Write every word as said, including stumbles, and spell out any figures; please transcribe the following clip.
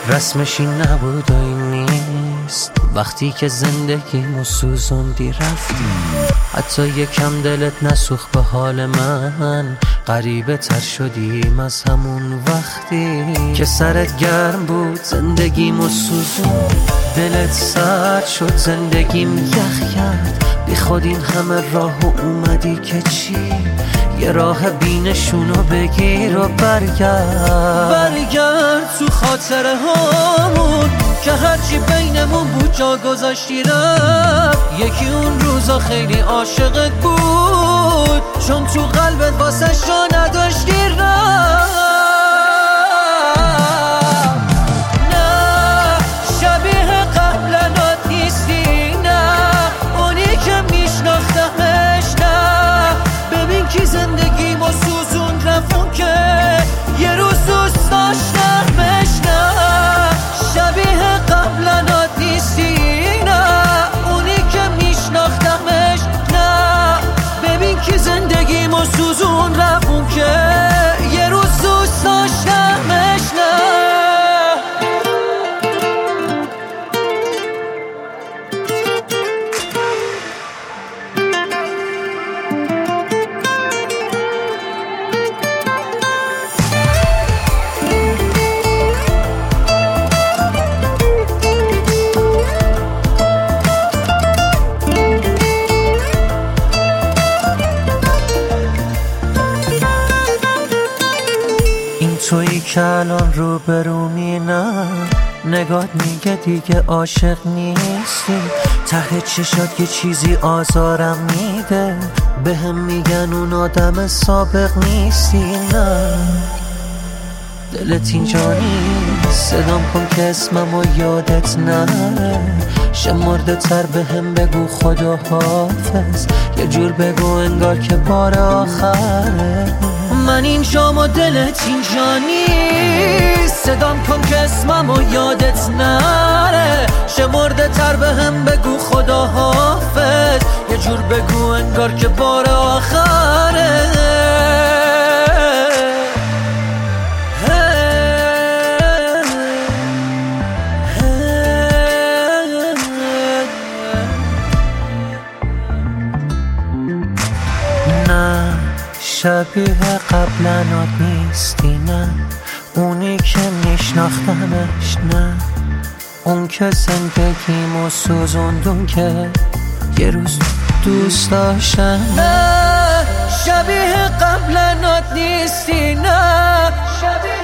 رسمش این نبود و این نیست. وقتی که زندگیمو سوزوندی رفتی، حتی یکم دلت نسوخت به حال من. غریبه تر شدیم از همون وقتی که سرت گرم بود زندگیمو سوزون. دلت سرد شد زندگیم یخ کرد، بی خود این همه راه و اومدی که چی؟ یه راه بینشونو بگیر و برگرد برگرد تو خاطره هامون که هرچی بینمون بود جا گذاشتی رفت. یکی اون روزا خیلی عاشقت بود، چون تو قلبت واسه جا نداشتی رفت. نه شبیه قبلنات نیستی، نه اونی که میشناختمش. نه ببین کی زندگیمو سوزون رفون که یه روز دوست داشتمش. نه شبیه قبلنات نیستی، نه اونی که میشناختمش. نه ببین کی زندگیمو سوزون رفون که یه روز دوست داشتمش. نه تویی که الان رو برومی، نه نگات میگه دیگه عاشق نیستی. ته چشات یه چیزی آزارم میده، به هم میگن اون آدم سابق نیستی. نه دلت اینجا نیست، صدام کن که اسممو یادت نره. شمرده تر به هم بگو خدا حافظ، یه جور بگو انگار که بار آخره. من اینجام و دلت اینجا نیست، صدام کن که اسممو یادت نره. شمرده تر به هم بگو خدا حافظ، یه جور بگو انگار که بار آخره. نه شبیه قبلنات نیستی، نه اونی که میشناختمش. نه اون که زندگیمو سوزوندون که یه روز دوست داشتم. نه شبیه قبلنات نیستی، نه شبیه